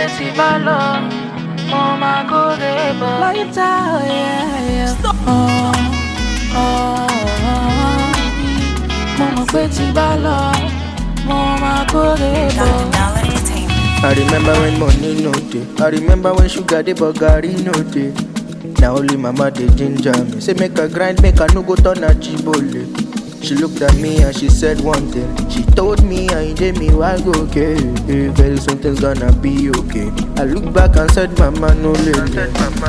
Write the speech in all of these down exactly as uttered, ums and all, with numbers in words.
tí bá lọ, mo máa kórè bọ̀. Láyítà, yeah, yeah. Oh, oh, oh. Mo mọ̀ pé tí bá lọ, mo máa kórè bọ̀. I remember when money no dey. I remember when sugar dey but garri no dey. Now only mama dey ginger me. Say make I grind, make I no go turn a chibole. She looked at me and she said one thing. She told me I did me why go okay. Very soon things gonna be okay. I look back and said mama no lady.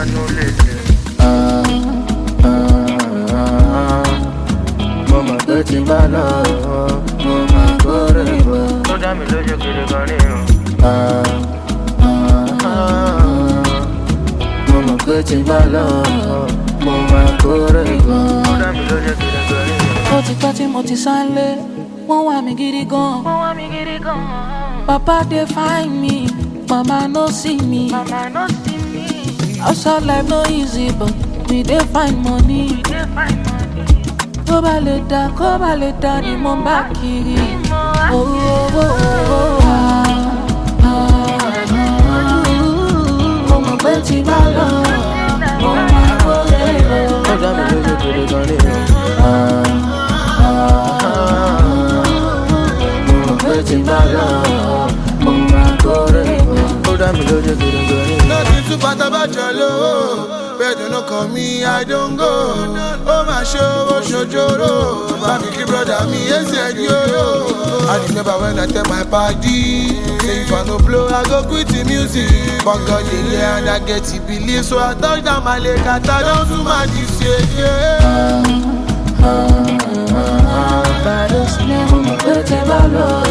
Ah ah ah. Mama dirty bala, mama korebo. So damn me lójú kiri gan ni o. Ah ah ah. Mama dirty bala, mama korebo. So damn me lójú kiri gan ni o. Ó ti pẹ́ tí mo ti sánlé, wọ́n wá mi gidi gan. Wọ́n wá mi gidi gan. Papa dey find me, mama no see me. Mama no see me. Outside life no easy but we dey find money. We dey find money. Kó bá lè dá, kó bá lè dá ni mo ń bá kiri. Oh, oh, oh, oh, ah, ah, ah. Mo mọ̀ pé tí bá lọ, mo máa kórè bọ̀. Ó dá mi lójú kiri gan ni o. Ah. Nothing too bad about your love. Better no call me, I don't go. Oh my show, oh shojoro. Baby, brother, me, yes, yo. I remember when I tell my party, say if I no blow, I go quit the music. But God, yeah, and I get to believe. So I touch down my leg, I don't do my this year. But it's never my birthday,